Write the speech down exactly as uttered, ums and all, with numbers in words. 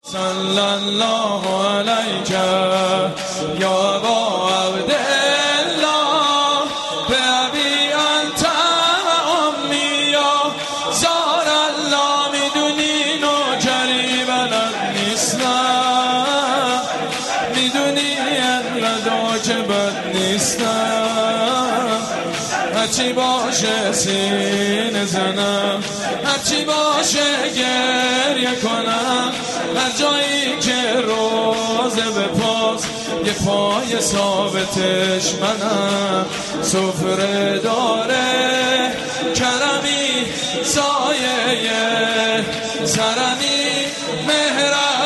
صلی الله علیک یا ابا عبدالله به ابی انت و امی یا زار الله. میدونی نوکری بلد نیستم، میدونی انقدر که بد نیستم. هرچی باشه سینه زنم، هرچی باشه گریه کنم، هر جایی که روزه به پاس یه پای ثابتش منم. سفره داره کرمی سایه سرمی مهرم